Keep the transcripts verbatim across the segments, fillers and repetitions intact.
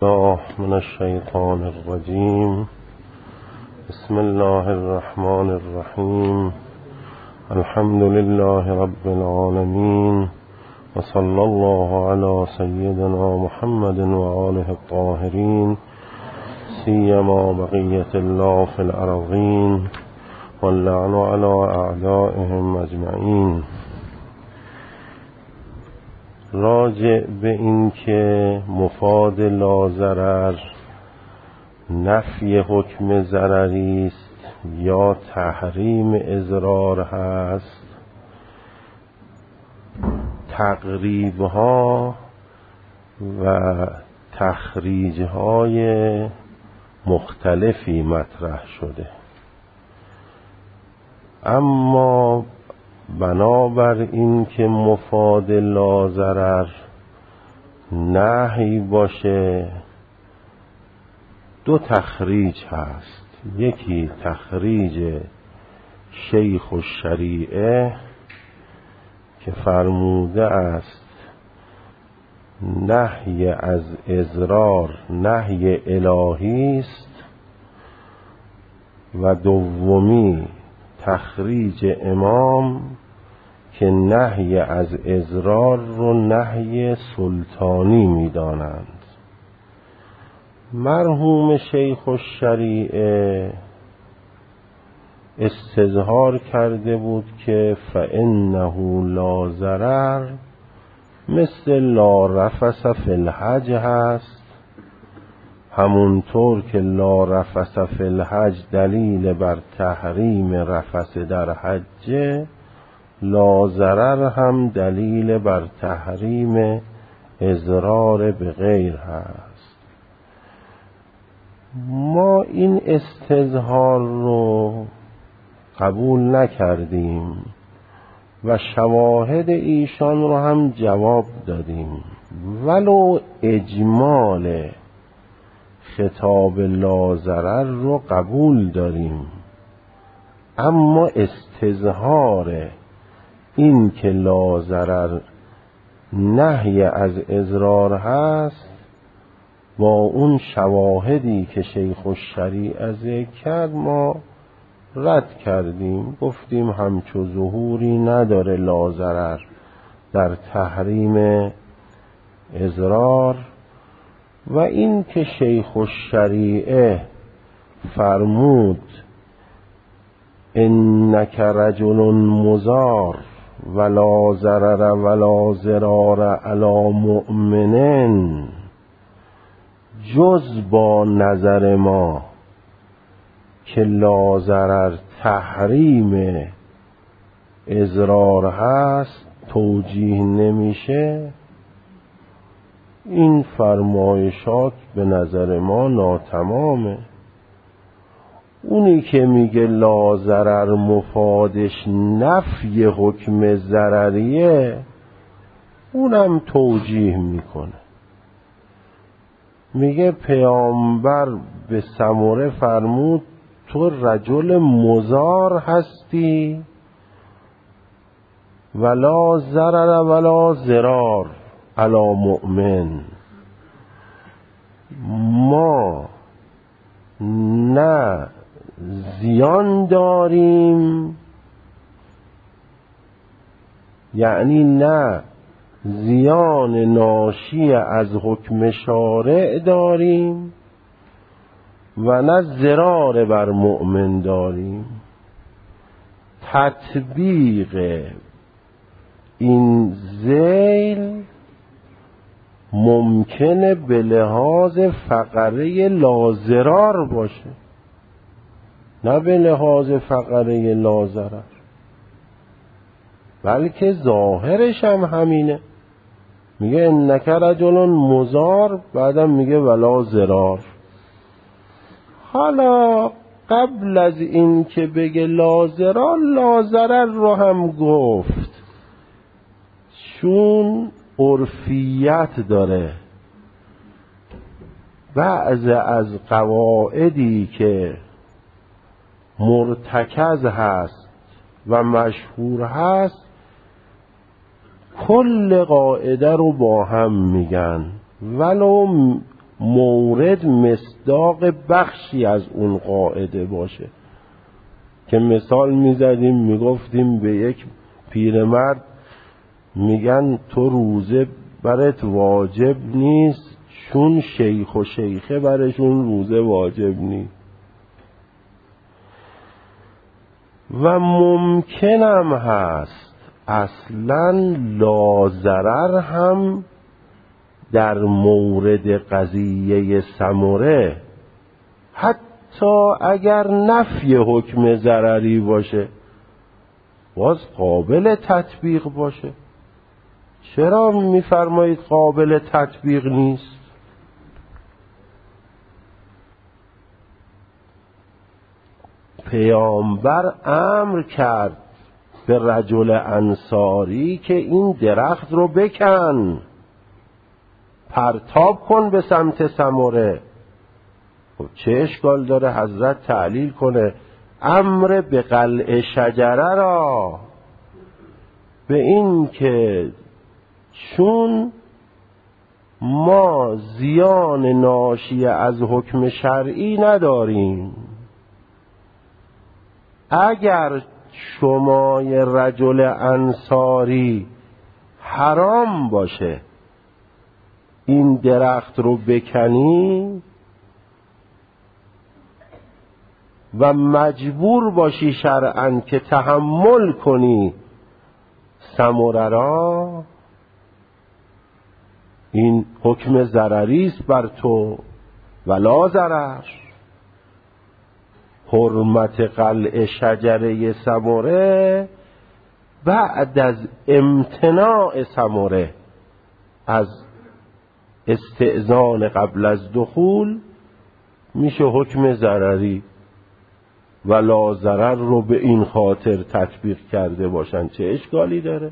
الله من الشیطان الرجیم. بسم الله الرحمن الرحیم. الحمد لله رب العالمین و صلی الله علی سیدنا محمد و آله الطاهرین، سیما بقیة الله فی الارضین واللعن علی اعدائهم اجمعین. راجع به این که مفاد لا ضرر نفی حکم ضرری است یا تحریم اضرار هست، تقریب‌ها و تخریج‌های مختلفی مطرح شده، اما بنابر این که مفاد لا ضرر نهی باشه، دو تخریج هست. یکی تخریج شیخ الشریعه که فرموده است نهی از اضرار نهی الهی است، و دومی تخریج امام که نهی از اضرار رو نهی سلطانی می دانند. مرحوم شیخ الشریعه استظهار کرده بود که فإنه لا ضرر مثل لا رفث فی الحج هست، همونطور که لا رفث فی الحج دلیل بر تحریم رفث در حج، لا ضرر هم دلیل بر تحریم اضرار به غیر هست. ما این استظهار رو قبول نکردیم و شواهد ایشان رو هم جواب دادیم، ولو اجمال خطاب لا ضرر رو قبول داریم، اما استظهار این که لا ضرر نهی از اضرار هست با اون شواهدی که شیخ الشریعه ذکر کرد ما رد کردیم. گفتیم همچو ظهوری نداره لا ضرر در تحریم اضرار، و این که شیخ الشریعه فرمود انک رجل مضار ولا ضرر ولا ضرار علی مؤمن، جز با نظر ما که لا ضرر تحریم اضرار هست توجیه نمیشه، این فرمایشات به نظر ما ناتمامه. اونی که میگه لا ضرر مفادش نفی حکم ضرریه، اونم توجیه میکنه، میگه پیامبر به سمره فرمود تو رجل مضار هستی ولا ضرر ولا ضرار علی مؤمن. ما نه زیان داریم، یعنی نه زیان ناشی از حکم شارع داریم و نه ضرار بر مؤمن داریم. تطبیق این ذیل ممکنه به لحاظ فقره لا ضرار باشه، نه به لحاظ فقره لا ضرر، بلکه ظاهرش هم همینه. میگه انک رجل مضار، بعدم میگه ولا ضرار. حالا قبل از این که بگه لا ضرار، لا ضرر رو هم گفت، چون عرفیت داره. بعض از قواعدی که مرتکز هست و مشهور هست کل قاعده رو با هم میگن، ولو مورد مصداق بخشی از اون قاعده باشه. که مثال میزدیم میگفتیم به یک پیرمرد میگن تو روزه برات واجب نیست چون شیخ و شیخه برشون روزه واجب نیست. و ممکنم هست اصلا لازرر هم در مورد قضیه سمره حتی اگر نفی حکم ضرری باشه باز قابل تطبیق باشه. چرا میفرمایید قابل تطبیق نیست؟ پیامبر امر کرد به رجل انصاری که این درخت رو بکن، پرتاب کن به سمت سمره. خب چه اشکال داره حضرت تعلیل کنه امر به قلع شجره را به این که چون ما زیان ناشی از حکم شرعی نداریم، اگر شمای رجل انصاری حرام باشه این درخت رو بکنی و مجبور باشی شرعاً که تحمل کنی ثمره را، این حکم ضرری است بر تو ولا ضرر. حرمت قلع شجره ثمره بعد از امتناع ثمره از استئذان قبل از دخول میشه حکم ضرری. ولا ضرر رو به این خاطر تطبیق کرده باشن چه اشکالی داره؟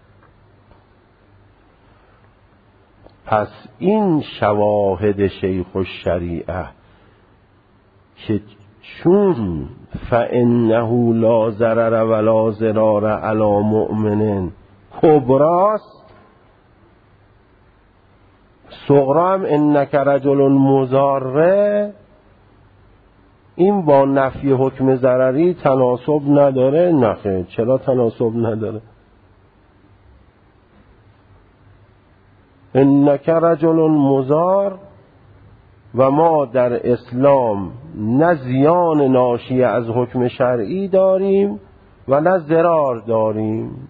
پس این شواهد شیخ الشریعه که چون فانه لا ضرر ولا ضرار علی مؤمن کبراست، صغرا هم انک رجل مضاره، این با نفی حکم ضرری تناسب نداره؟ نه. چرا تناسب نداره؟ انک رجل مضار و ما در اسلام نه زیان ناشی از حکم شرعی داریم و نه ضرار داریم.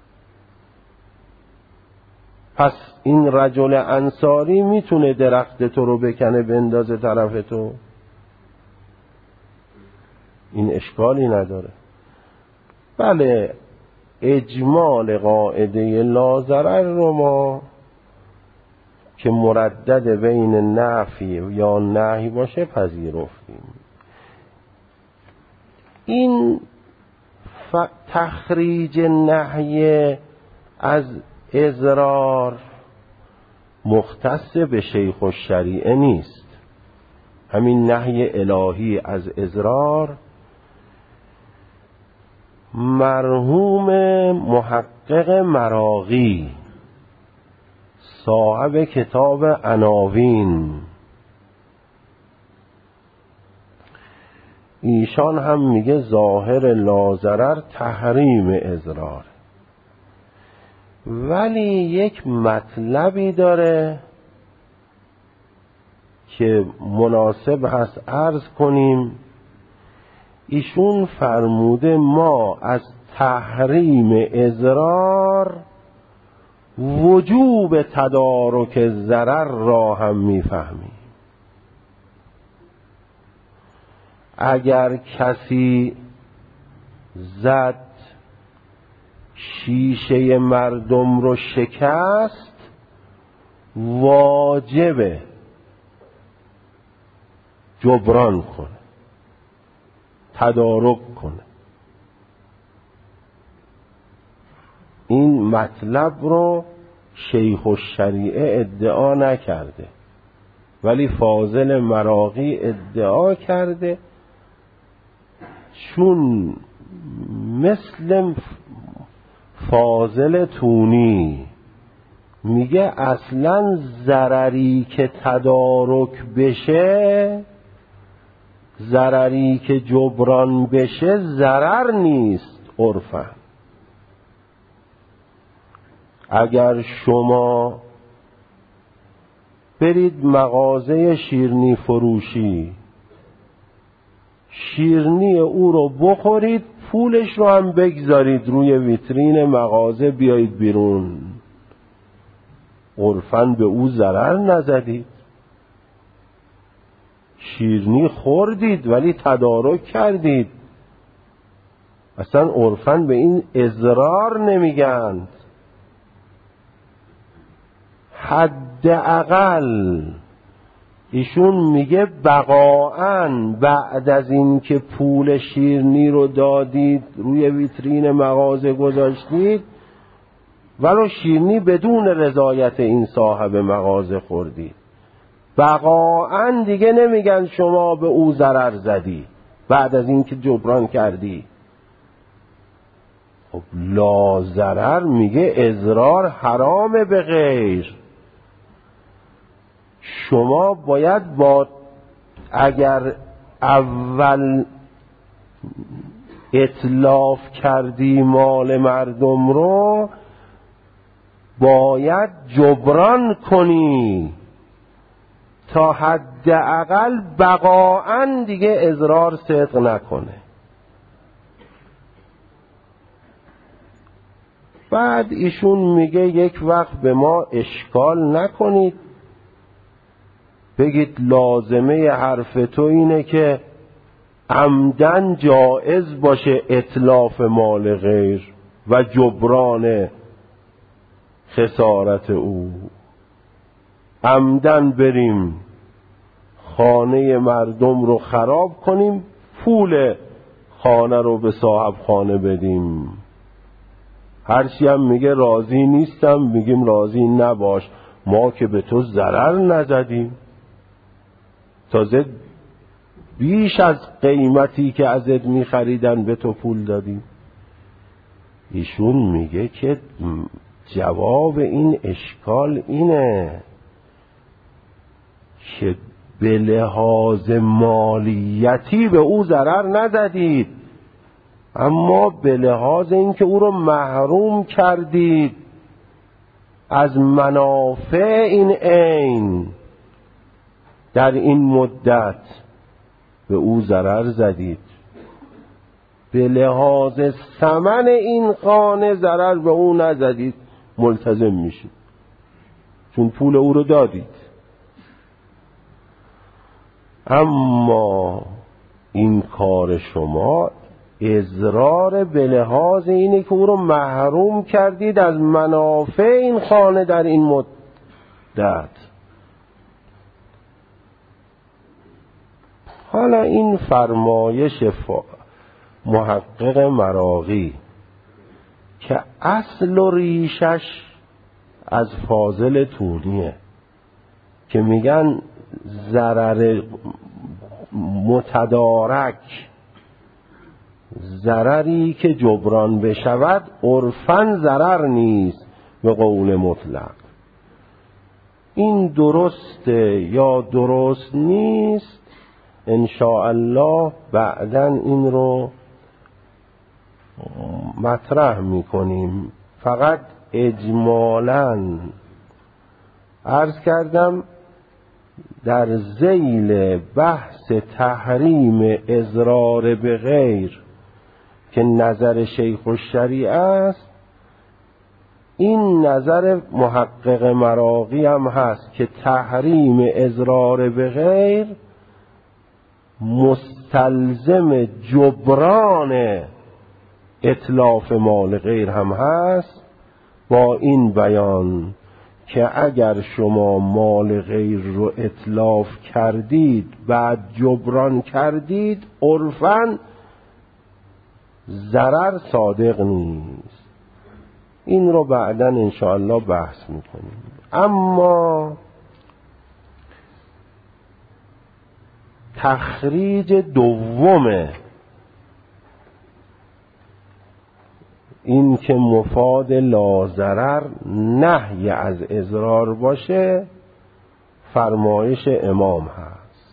پس این رجل انصاری میتونه درخت تو رو بکنه بندازه طرف تو، این اشکالی نداره. بله اجمال قاعده لا ضرر رو ما که مردد بین نفی یا نهی باشه پذیرفتیم. این تخریج نهی از اضرار مختص به شیخ الشریعه نیست. همین نهی الهی از اضرار مرحوم محقق مراغی صاحب کتاب عناوین ایشان هم میگه ظاهر لا ضرر تحریم اضرار، ولی یک مطلبی داره که مناسب هست عرض کنیم. ایشون فرموده ما از تحریم اضرار وجوب تدارک ضرر را هم میفهمیم. اگر کسی زد شیشه مردم رو شکست واجبه جبران کنه، تدارک کنه. این مطلب رو شیخ الشریعه ادعا نکرده ولی فاضل مراغی ادعا کرده، چون مثل فاضل تونی میگه اصلا ضرری که تدارک بشه، ضرری که جبران بشه ضرر نیست عرفاً. اگر شما برید مغازه شیرنی فروشی، شیرنی او رو بخورید، پولش رو هم بگذارید روی ویترین مغازه، بیایید بیرون، عرفاً به او ضرر نزدید. شیرنی خوردید ولی تدارک کردید، اصلا عرفاً به این اضرار نمیگن. حداقل ایشون میگه بقاعاً بعد از این که پول شیرنی رو دادید روی ویترین مغازه گذاشتید، ولو شیرنی بدون رضایت این صاحب مغازه خوردید، بقاعاً دیگه نمیگن شما به او ضرر زدی بعد از این که جبران کردی. خب لا ضرر میگه اضرار حرام به غیر. شما باید با اگر اول اتلاف کردی مال مردم رو، باید جبران کنی تا حداقل بقاعاً دیگه اضرار صدق نکنه. بعد ایشون میگه یک وقت به ما اشکال نکنید، بگید لازمه حرف تو اینه که عمدن جائز باشه اتلاف مال غیر و جبران خسارت او. عمدن بریم خانه مردم رو خراب کنیم، پول خانه رو به صاحب خانه بدیم. هرچی هم میگه راضی نیستم، میگیم راضی نباش، ما که به تو ضرر نزدیم، تازه بیش از قیمتی که ازت میخریدن به تو پول دادیم. ایشون میگه که جواب این اشکال اینه که به لحاظ مالیتی به او ضرر نزدید، اما به لحاظ اینکه او رو محروم کردید از منافع این عین در این مدت، به او ضرر زدید. به لحاظ ثمن این خانه ضرر به او نزدید، ملتزم میشید چون پول او رو دادید. اما این کار شما اضرار به لحاظ اینه که او رو محروم کردید از منافع این خانه در این مدت. حالا این فرمایش محقق مراغی که اصل و ریشش از فاضل تونیه که میگن ضرر متدارک، ضرری که جبران بشود عرفاً ضرر نیست به قول مطلق. این درسته یا درست نیست، ان شاء الله بعداً این رو مطرح میکنیم. فقط اجمالاً عرض کردم در ذیل بحث تحریم اضرار به غیر که نظر شیخ الشریعه است، این نظر محقق مراغی هم هست که تحریم اضرار به غیر مستلزم جبران اتلاف مال غیر هم هست، با این بیان که اگر شما مال غیر رو اتلاف کردید بعد جبران کردید، عرفاً ضرر صادق نیست. این رو بعداً انشاءالله بحث میکنیم. اما تخریج دوم این که مفاد لاضرر نهی از اضرار باشه فرمایش امام هست.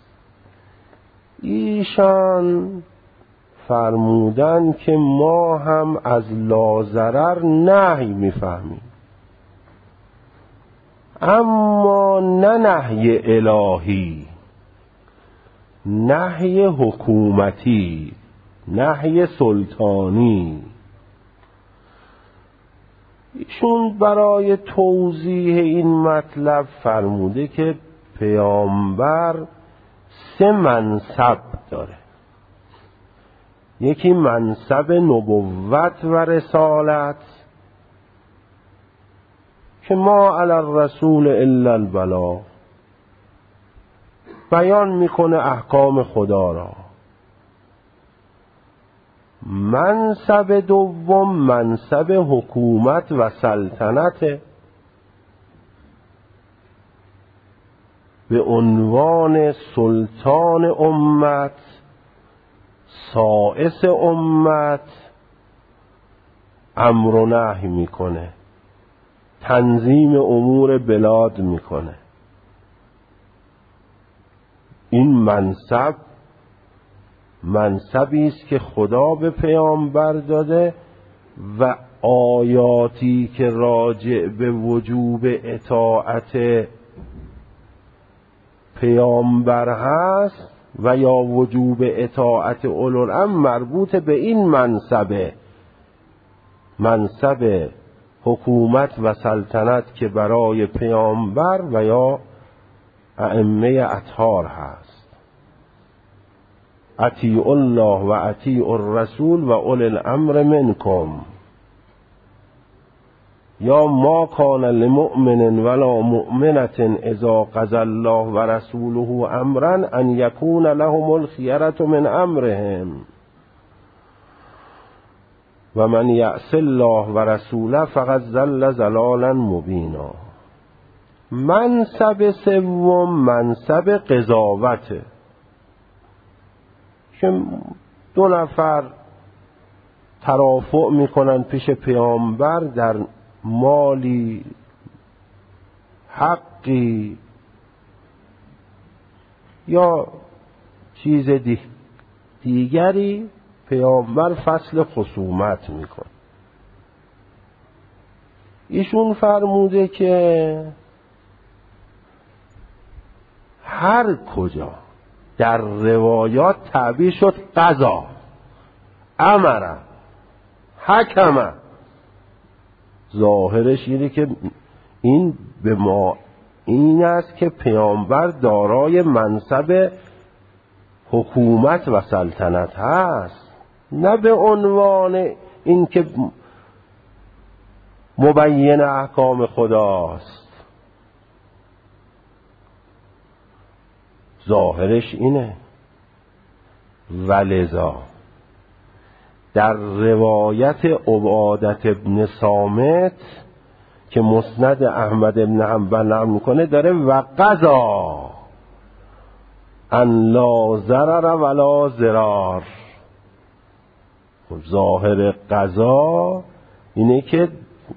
ایشان فرمودن که ما هم از لاضرر نهی میفهمیم، اما نه نهی الهی، نهی حکومتی، نهی سلطانی. ایشون برای توضیح این مطلب فرموده که پیامبر سه منصب داره. یکی منصب نبوت و رسالت که ما علی الرسول الا البلاغ، بیان میکنه احکام خدا را. منصب دوم منصب حکومت و سلطنت، به عنوان سلطان امت، سائس امت، امر و نهی میکنه، تنظیم امور بلاد میکنه. این منصب منصبی است که خدا به پیامبر داده و آیاتی که راجع به وجوب اطاعت پیامبر هست و یا وجوب اطاعت اولوالامر مربوط به این منصبه، منصب حکومت و سلطنت که برای پیامبر و یا ائمه اطهار هست. اطیعوا الله و اطیعوا الرسول و اولی الامر منکم. یا ما کان لمؤمن ولا مؤمنة اذا قضى الله و رسوله امرا ان یکون لهم الخیرة من امرهم و من یعص الله و رسوله فقد ضل ضلالا مبینا. منصب سوم منصب قضاوته که دو نفر ترافع میکنن پیش پیامبر در مالی، حقی یا چیز دیگری، پیامبر فصل خصومت میکنه. ایشون فرموده که هر کجا در روایات تعبیر شد قضا، امر، حکم، ظاهرش اینه که این به ما این است که پیامبر دارای منصب حکومت و سلطنت هست، نه به عنوان این که مبین احکام خداست. ظاهرش اینه. ولذا در روایت عبادت ابن صامت که مسند احمد ابن حنبل نقل میکنه داره و قضا ان لا ضرر ولا ضرار. ظاهر قضا اینه که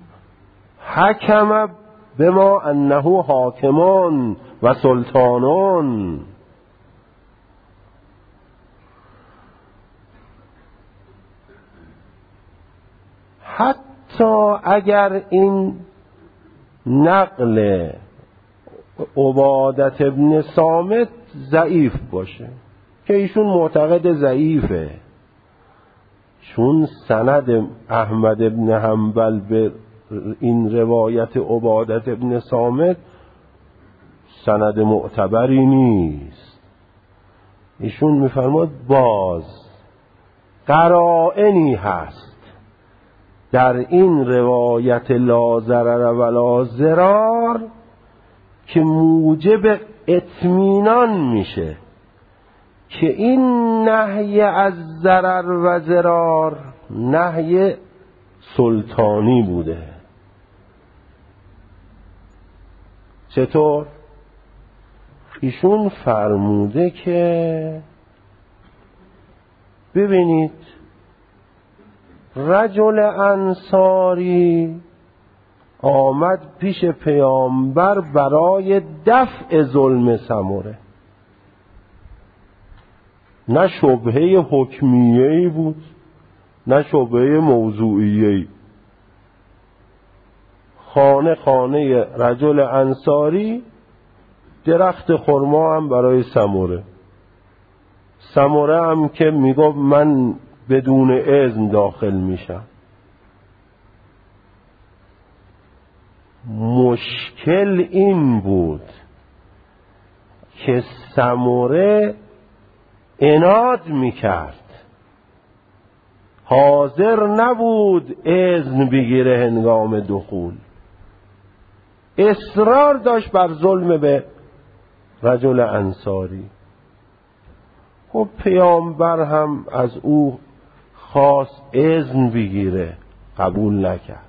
حکم بما انه حاکمون و سلطانون. حتی اگر این نقل عبادت ابن صامت ضعیف باشه که ایشون معتقد ضعیفه، چون سند احمد ابن حنبل به این روایت عبادت ابن صامت سند معتبری نیست. ایشون میفرماد باز قرائنی هست در این روایت لا ضرر ولا ضرار که موجب اطمینان میشه که این نهی از ضرر و ضرار نهی سلطانی بوده. چطور؟ ایشون فرموده که ببینید رجل انصاری آمد پیش پیامبر برای دفع ظلم سمره. نه شبهه حکمیه‌ای بود نه شبهه موضوعیه‌ای. خانه خانه رجل انصاری، درخت خرما هم برای سمره. سمره هم که میگفت من بدون اذن داخل میشم. مشکل این بود که سمره عناد میکرد، حاضر نبود اذن بگیره هنگام دخول، اصرار داشت بر ظلم به رجل انصاری. خب پیامبر هم از او خواست اذن بگیره، قبول نکرد.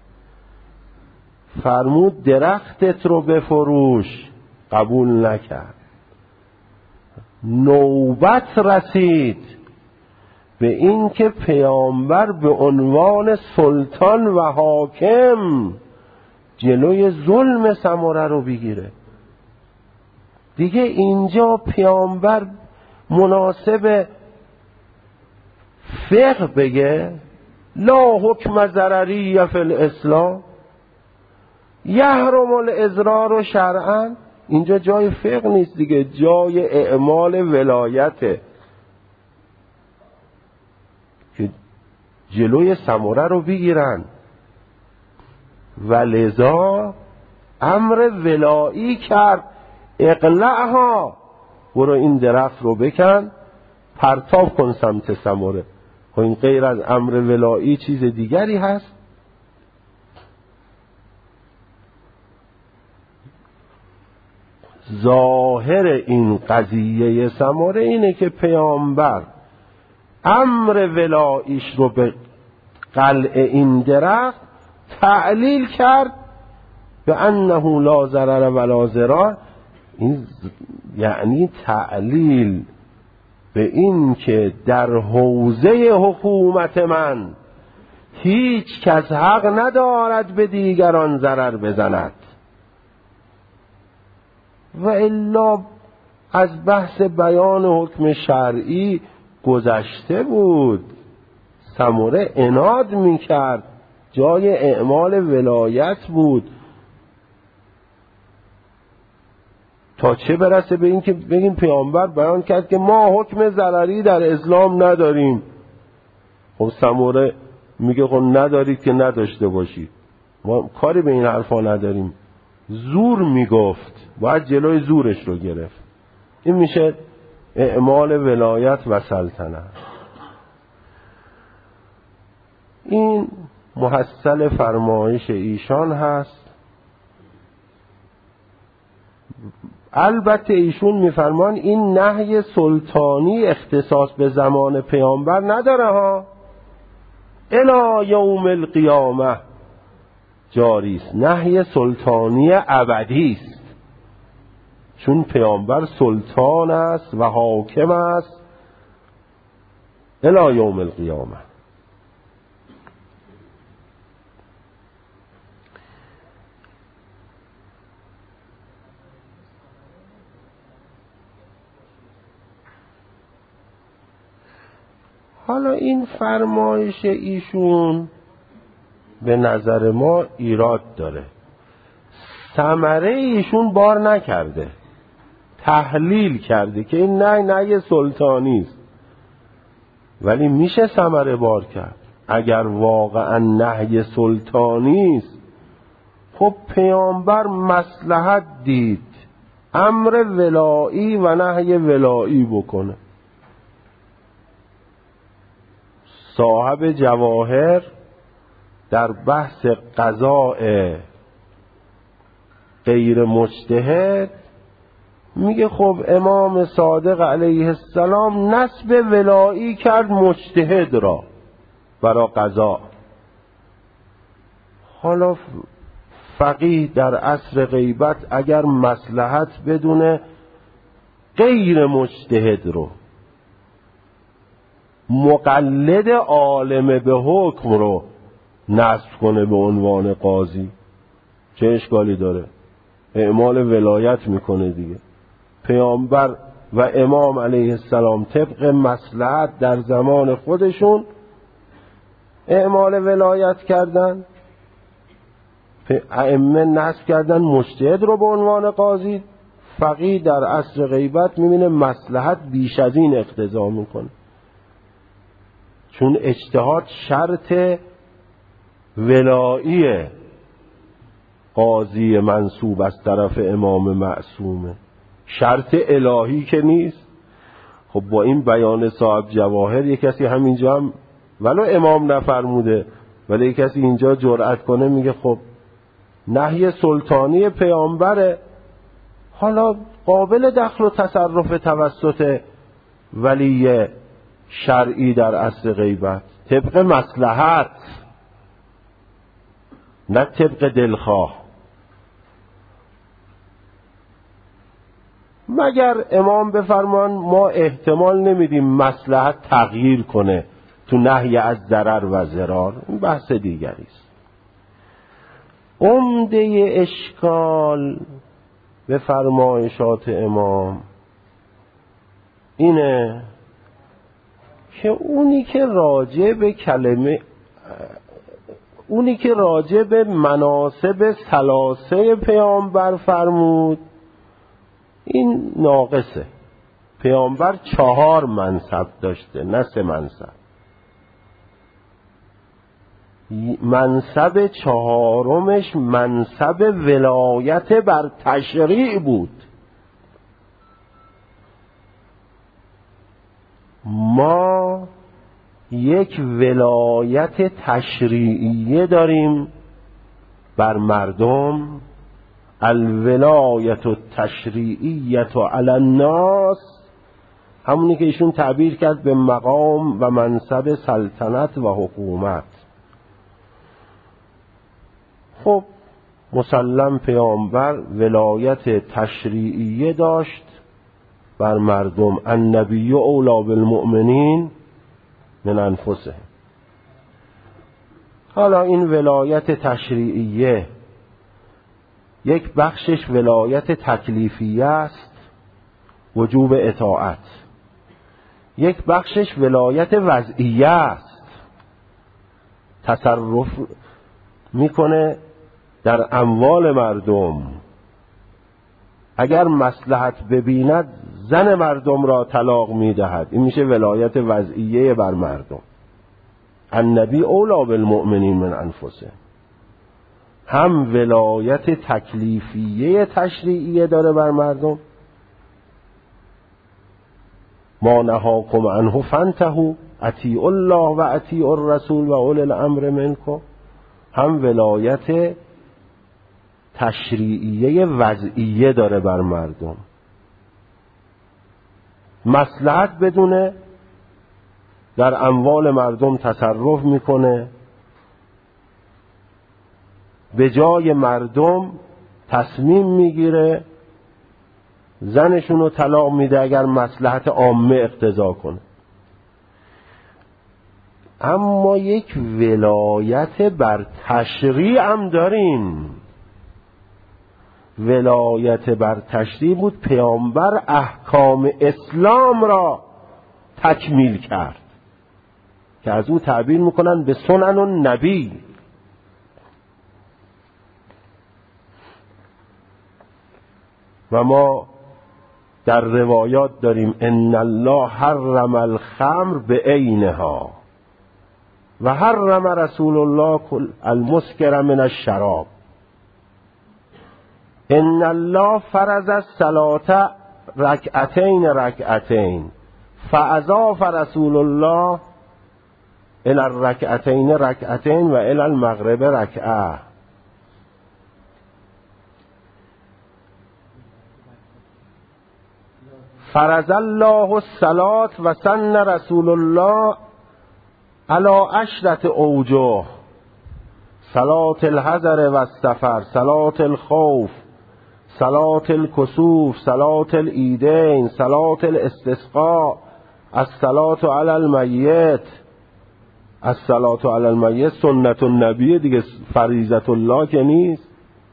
فرمود درختت رو بفروش، قبول نکرد. نوبت رسید به این که پیامبر به عنوان سلطان و حاکم جلوی ظلم سمره رو بگیره. دیگه اینجا پیامبر مناسب فقه بگه لا حکم ضرری فی الاسلام یحرم الاضرار شرعا، اینجا جای فقه نیست دیگه، جای اعمال ولایته که جلوی سمره رو بگیرن. ولذا امر ولایی کرد اقلعها، برو این درخت رو بکن پرتاب کن سمت سمره. خب این غیر از امر ولایی چیز دیگری هست؟ ظاهر این قضیه سمره اینه که پیامبر امر ولاییش رو به قلع این درخت تعلیل کرد به انه لا ضرر ولا ضرار. این یعنی تعلیل به این که در حوزه حکومت من هیچ کس حق ندارد به دیگران ضرر بزند. و الا از بحث بیان حکم شرعی گذشته بود. سمره عناد میکرد، جای اعمال ولایت بود. تا چه برسه به این که بگیم پیامبر بیان کرد که ما حکم ضرری در اسلام نداریم. خب سمره میگه خب ندارید که نداشته باشید، ما کاری به این حرفا نداریم. زور میگفت، باید جلوی زورش رو گرفت. این میشه اعمال ولایت و سلطنت. این محصل فرمایش ایشان هست. البته ایشون میفرمان این نهی سلطانی اختصاص به زمان پیامبر نداره ها، الی یوم القیامه جاری است. نهی سلطانی ابدی است، چون پیامبر سلطان است و حاکم است الی یوم القیامه. حالا این فرمایش ایشون به نظر ما ایراد داره. ثمره ایشون بار نکرده، تحلیل کرده که این نه نه سلطانی است، ولی میشه ثمره بار کرد. اگر واقعا نهی سلطانی است، خب پیامبر مصلحت دید امر ولایی و نهی ولایی بکنه. صاحب جواهر در بحث قضاء غیر مجتهد میگه خب امام صادق علیه السلام نسب ولایی کرد مجتهد را برای قضا. حالا فقیه در عصر غیبت اگر مصلحت بدونه غیر مجتهد رو مقلد عالم به حکم رو نصب کنه به عنوان قاضی، چه اشکالی داره؟ اعمال ولایت میکنه دیگه. پیامبر و امام علیه السلام طبق مصلحت در زمان خودشون اعمال ولایت کردن، ائمه نصب کردن مجتهد رو به عنوان قاضی. فقیه در عصر غیبت میبینه مصلحت بیش از این اقتضا میکنه، چون اجتهاد شرط ولایی قاضی منصوب از طرف امام معصومه، شرط الهی که نیست. خب با این بیان صاحب جواهر یک کسی همینجا هم ولو امام نفرموده ولی یک کسی اینجا جرأت کنه میگه خب نهی سلطانی پیامبره، حالا قابل دخل و تصرف توسط ولی شرعی در عصر غیبت طبق مصلحت، نه طبق دلخواه. مگر امام بفرمان ما احتمال نمیدیم مصلحت تغییر کنه تو نهی از ضرر و ضرار، این بحث دیگری است. عمده اشکال به فرمایشات امام اینه که اونی که راجع به کلمه اونی که راجع به مناسب ثلاثه پیامبر فرمود این ناقصه. پیامبر چهار منصب داشته نه سه منصب. منصب چهارمش منصب ولایت بر تشریع بود. ما یک ولایت تشریعیه داریم بر مردم، الولایت التشریعیه علی الناس، همونی که ایشون تعبیر کرد به مقام و منصب سلطنت و حکومت. خب مسلم پیامبر ولایت تشریعیه داشت بر مردم، النبی اولی بالمؤمنین من انفسهم. حالا این ولایت تشریعیه یک بخشش ولایت تکلیفیه است، وجوب اطاعت. یک بخشش ولایت وضعیه است، تصرف میکنه در اموال مردم. اگر مصلحت ببیند زن مردم را طلاق میدهد، این میشه ولایت وضعیه بر مردم. النبی اولی بالمؤمنین من انفسهم. هم ولایت تکلیفیه تشریعیه داره بر مردم، ما نهاکم عنه فانتهوا اطیعوا الله و اطیعوا الرسول و اولی الامر منکم. هم ولایت تشریعیه وضعیه داره بر مردم. مصلحت بدونه در اموال مردم تصرف میکنه، به جای مردم تصمیم میگیره زنشون رو طلاق میده اگر مصلحت عامه اقتضا کنه. اما یک ولایت بر تشریع هم داریم. ولایت بر تشریع بود، پیامبر احکام اسلام را تکمیل کرد که از او تعبیر میکنن به سنن النبی. و ما در روایات داریم ان الله حرم الخمر بعینها و حرم رسول الله کل المسکر من الشراب. ان الله فرض الصلاة رکعتین رکعتین فاضاف رسول الله الى الرکعتین رکعتین و الى المغرب رکعه. فرض الله الصلاة و سن رسول الله علی عشرة اوجه: صلاة الحضر و السفر، صلاة الخوف، صلاة الکسوف، صلاة العیدین، صلاة الاستسقاء، الصلاة علی المیت، الصلاة علی المیت سنت النبی دیگه، فریضت الله که نیست.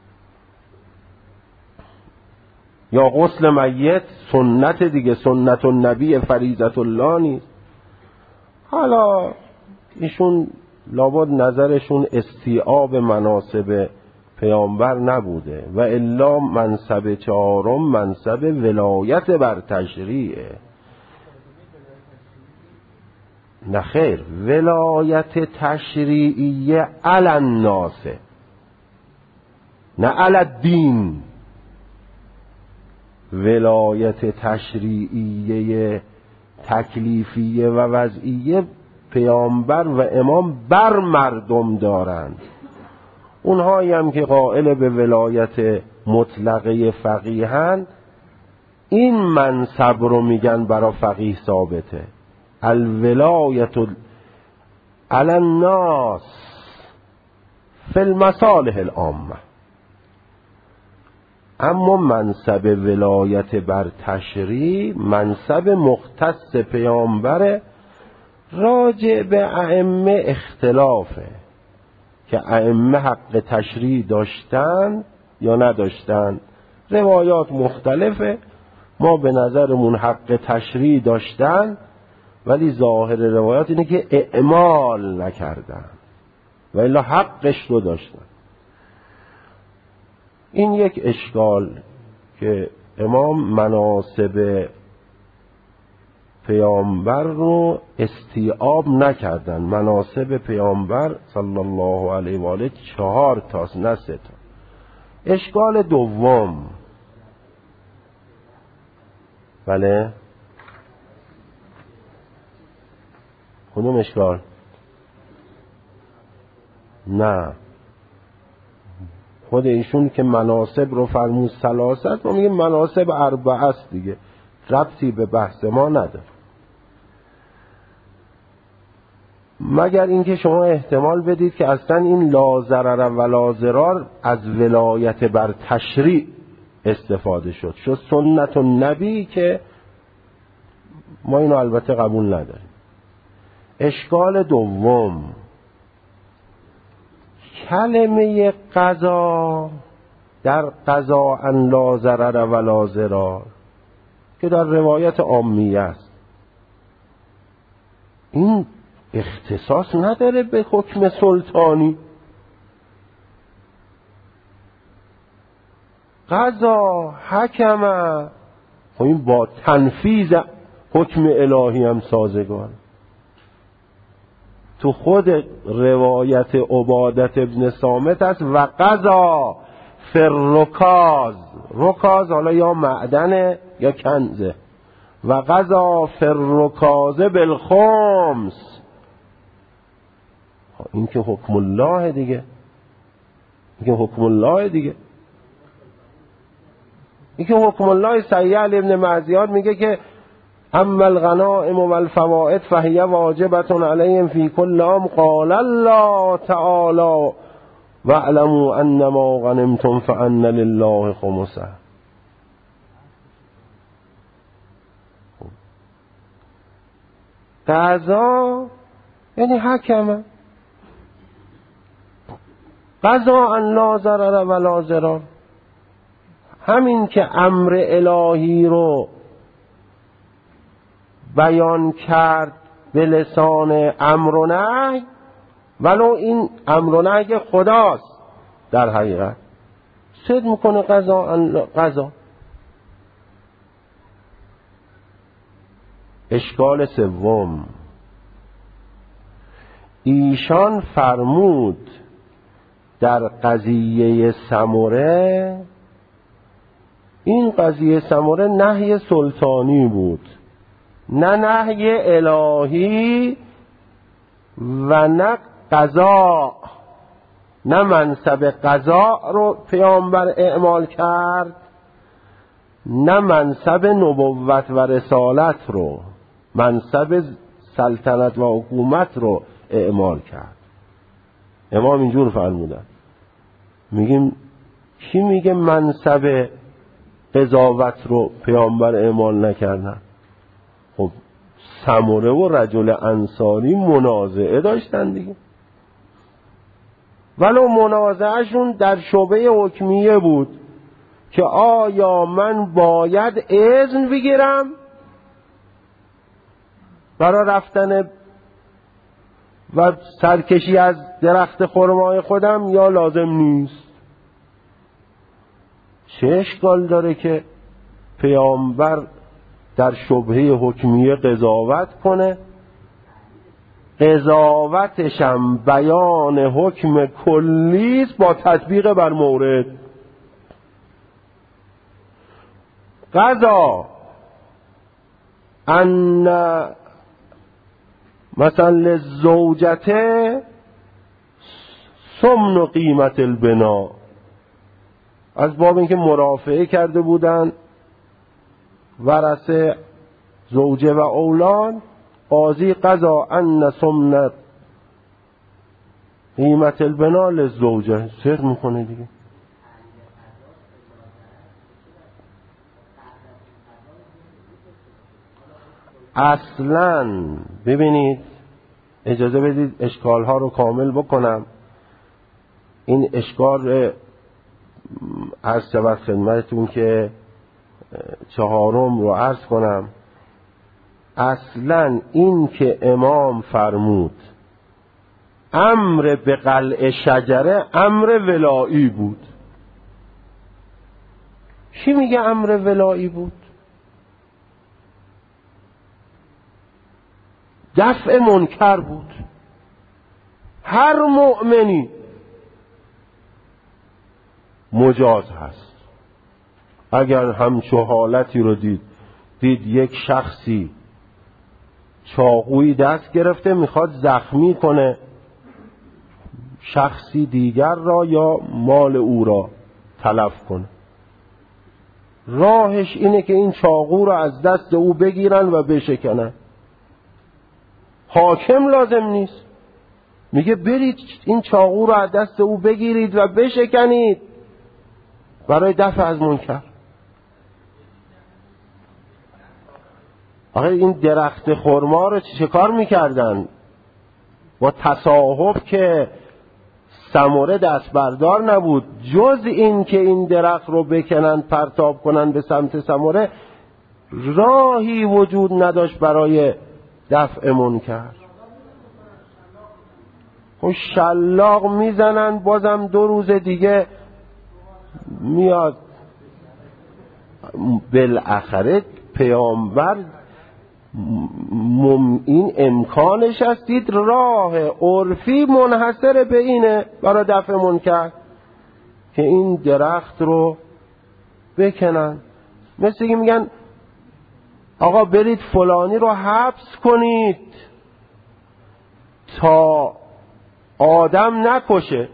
یا غسل میت سنت دیگه، سنت النبی فریضت الله نیست. حالا ایشون لابد نظرشون استیعاب مناسب پیامبر نبوده و الا منصب چهارم منصب ولایت بر تشریعه. نه خیر، ولایت تشریعیه علی الناس، نه علی الدین. ولایت تشریعیه تکلیفیه و وضعیه پیامبر و امام بر مردم دارند. اونهایی هم که قائل به ولایت مطلقه فقیهن، این منصب رو میگن برای فقیه ثابته، الولایت علی الناس فی المصالح العامه. اما منصب ولایت بر تشریع منصب مختص پیامبر، راجع به ائمه اختلافه که ائمه حق تشریع داشتن یا نداشتن. روایات مختلفه، ما به نظرمون حق تشریع داشتن، ولی ظاهر روایات اینه که اعمال نکردن و الا حقش رو داشتن. این یک اشکال که امام مناسب پیامبر رو استیعاب نکردن. مناسب پیامبر صلی الله علیه و آله چهار تاست، نه سه تا. اشکال دوم، بله کدوم اشکال؟ نه، خود ایشون که مناسب رو فرمود سلاست، ما میگیم مناسب اربعه است دیگه، ربطی به بحث ما نداره. مگر اینکه شما احتمال بدید که اصلا این لا ضرر و لا ضرار از ولایت بر تشریع استفاده شد، شد سنت النبی، که ما اینو البته قبول نداریم. اشکال دوم، کلمه قضا در قضا ان لا ضرر و لا ضرار که در روایت عامیه است، این اختصاص نداره به حکم سلطانی. قضا حکمه، خب این با تنفیذ حکم الهی هم سازگار. تو خود روایت عبادت ابن صامت است و قضا فی الرکاز، رکاز حالا یا معدنه یا کنزه، و قضا فی الرکاز بالخمس. این که حکم الله دیگه، این که حکم الله دیگه، این که حکم الله. سیال ابن معزیاد میگه که اما الغنائم والفوائد فهی واجبة علیهم فی کل عام، قال الله تعالی واعلموا انما غنمتم فان لله خمسه. قضا یعنی حکمه، قضا ان لا ضرر و لا ضرار. همین که امر الهی رو بیان کرد به لسان امر و نهی، ولو این امر و نهی خداست، در حقیقت صدق میکنه قضا قضا. اشکال سوم، ایشان فرمود در قضیه سمره، این قضیه سمره نهی سلطانی بود، نه نهی الهی و نه قضا، نه منصب قضا رو پیامبر اعمال کرد، نه منصب نبوت و رسالت رو، منصب سلطنت و حکومت رو اعمال کرد. امام اینجور فرمودن. میگیم کی میگه منصب قضاوت رو پیامبر اعمال نکردن؟ خب سمره و رجل انصاری منازعه داشتن دیگه، ولو منازعهشون در شعبه حکمیه بود که آیا من باید اذن بگیرم برای رفتن و سرکشی از درخت خرمای خودم یا لازم نیست. چه اشکال داره که پیامبر در شبهه حکمیه قضاوت کنه، قضاوتشم بیان حکم کلیست با تطبیق بر مورد. قضا ان مثلا للزوجته ثمن قیمت البنا، از باب اینکه مرافعه کرده بودن ورثه زوجه و اولاد، قاضی قضا ان ثمن قیمت البنا للزوجه، صدق میکنه دیگه. اصلا ببینید، اجازه بدید اشکال ها رو کامل بکنم. این اشکال عرض شود خدمتتون که چهارم رو عرض کنم. اصلا این که امام فرمود امر به قلع شجره امر ولایی بود. چی میگه امر ولایی بود؟ دفع منکر بود. هر مؤمنی مجاز هست اگر همچو حالتی رو دید دید یک شخصی چاقویی دست گرفته میخواد زخمی کنه شخصی دیگر را یا مال او را تلف کنه، راهش اینه که این چاقو را از دست او بگیرن و بشکنن. حاکم لازم نیست، میگه برید این چاقو را از دست او بگیرید و بشکنید برای دفع از منکر. آخه این درخت خرما رو چه کار میکردن؟ با تصاحب که ثمره دست بردار نبود، جز این که این درخت رو بکنن پرتاب کنن به سمت ثمره، راهی وجود نداشت برای دفع منکر. خب شلاق میزنن، بازم دو روز دیگه میاد. بالاخره پیامبر این امکانش است، دید راه عرفی منحصر به اینه برای دفع منکر که این درخت رو بکنن. مثل که میگن آقا برید فلانی رو حبس کنید تا آدم نکشه،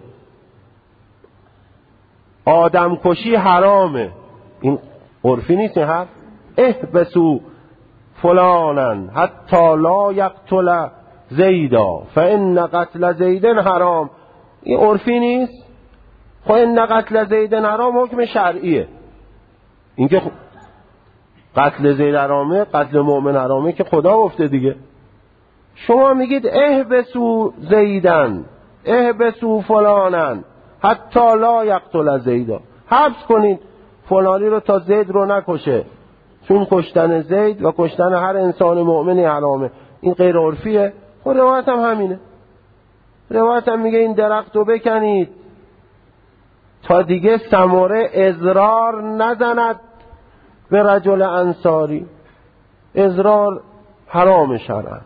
آدم کشی حرامه. این عرفی نیست این حرف؟ احبسو فلانن حتی لا یقتل زیدا فان قتل زیدن حرام. این عرفی نیست؟ خب ان قتل زیدن حرام حکم شرعیه. اینکه قتل زید حرامه، قتل مؤمن حرامه که خدا گفته دیگه. شما میگید احبسو زیدن احبسو فلانن حتی لا یقتل زیدا، حبس کنید فلانی رو تا زید رو نکشه، چون کشتن زید و کشتن هر انسان مؤمنی حرامه. این غیر عرفیه؟ خب روایت هم همینه. روایت هم میگه این درخت رو بکنید تا دیگه ثمره اضرار نزند به رجل انصاری. اضرار حرام شرعا.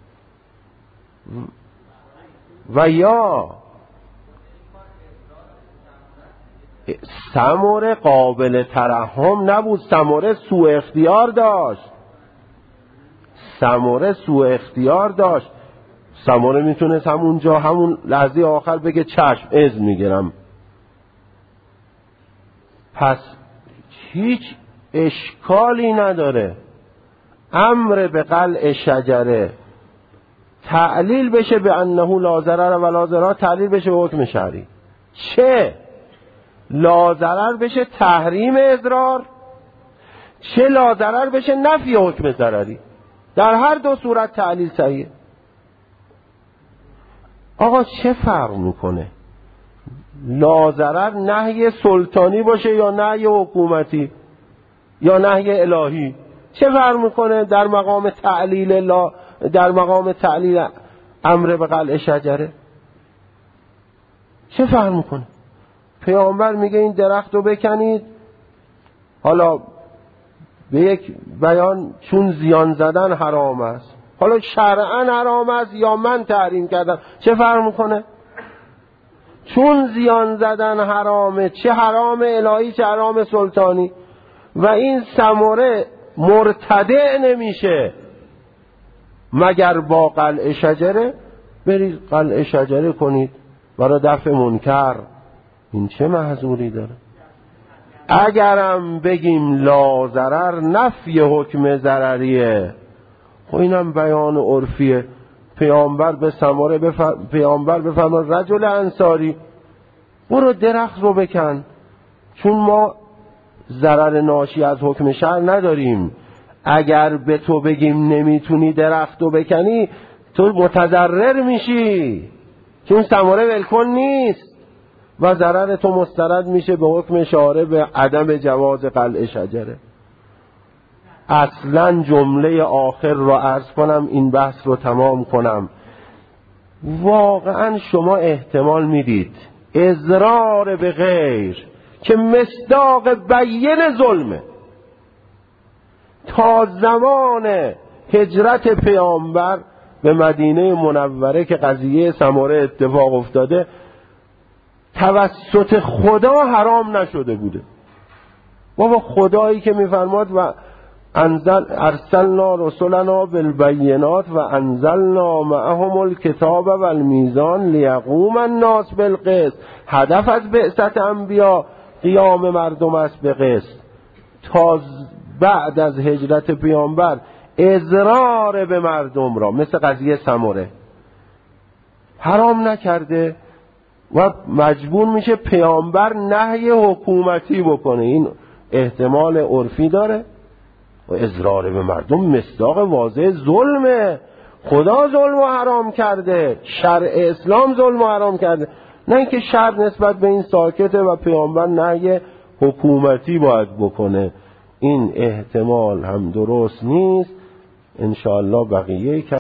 و یا ثمره قابل ترحم نبود، ثمره سوء اختیار داشت. ثمره سوء اختیار داشت. ثمره میتونست همونجا همون لحظه آخر بگه چشم اذن میگیرم. پس هیچ اشکالی نداره امر به قلع شجره تعلیل بشه به انه لا ضرر و لا ضرار، تعلیل بشه به حکم شرعی. چه لا ضرر بشه تحریم اضرار، چه لا ضرر بشه نفی حکم ضرری. در هر دو صورت تعلیل صحیحه. آقا چه فرق میکنه لاضرر نهی سلطانی باشه یا نهی حکومتی یا نهی الهی؟ چه فرق میکنه در مقام تعلیل لا در مقام تعلیل امر به قلع شجره؟ چه فرق میکنه؟ پیامبر میگه این درخت رو بکنید، حالا به یک بیان چون زیان زدن حرام است، حالا شرعاً حرام است یا من تحریم کردم، چه فرق میکنه؟ چون زیان زدن حرامه، چه حرام الهی چه حرام سلطانی، و این ثمره مرتدع نمیشه مگر با قلع شجره. برید قلع شجره کنید برای دفع منکر، این چه محظوری داره؟ اگرم بگیم لا ضرر نفی حکم ضرریه، خب اینم بیان عرفیه. پیامبر به ثمره بف... پیامبر بفرماد رجل انصاری برو درخت رو بکن، چون ما ضرر ناشی از حکم شرع نداریم. اگر به تو بگیم نمیتونی درخت رو بکنی تو متضرر میشی، چون ثمره ولکن نیست و ضرر تو مسترد میشه به حکم شارع به عدم جواز قلع شجره. اصلا جمله آخر رو عرض کنم این بحث رو تمام کنم. واقعا شما احتمال میدید اضرار به غیر که مصداق بیان ظلمه تا زمان هجرت پیامبر به مدینه منوره که قضیه ثمره اتفاق افتاده توسط خدا حرام نشده بوده. بابا خدایی که میفرماد و انزل ارسلنا رسلنا بالبینات و انزلنا معهم الکتاب والمیزان لیقوم الناس بالقسط، هدف از بعثت انبیا قیام مردم است به قسط. تا بعد از هجرت پیامبر اضرار به مردم را مثل قضیه ثمره حرام نکرده و مجبور میشه پیامبر نهی حکومتی بکنه. این احتمال عرفی داره و اضرار به مردم مصداق واضح ظلمه. خدا ظلم و حرام کرده، شرع اسلام ظلم و حرام کرده، نه اینکه شرع نسبت به این ساکته و پیامبر نهی حکومتی باید بکنه. این احتمال هم درست نیست. انشاءالله بقیه